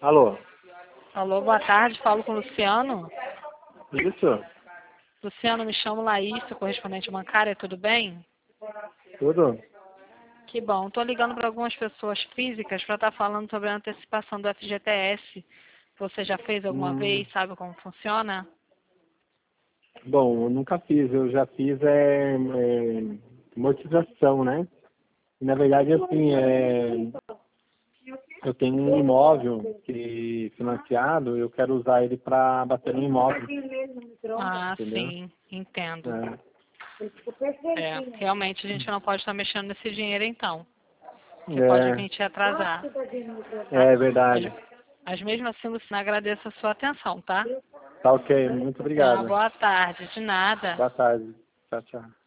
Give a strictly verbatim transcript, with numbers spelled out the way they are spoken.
Alô? Alô, boa tarde, falo com o Luciano. Isso? Luciano, me chamo Laís, sou correspondente bancária, tudo bem? Tudo? Que bom. Estou ligando para algumas pessoas físicas para estar falando sobre a antecipação do F G T S. Você já fez alguma Hum, vez? Sabe como funciona? bom, eu nunca fiz, eu já fiz é, é, amortização, né? E, na verdade, assim, é, eu tenho um imóvel que financiado, eu quero usar ele para bater no imóvel, Ah, entendeu? sim, entendo. É, É, realmente a gente não pode estar mexendo nesse dinheiro então, que pode vir é, te atrasar, tá? é Mas, verdade. mas mesmo assim, Luciano, agradeço a sua atenção, tá? Tá ok, muito Tenha uma obrigado. boa tarde, de nada. Boa tarde. Tchau, tchau.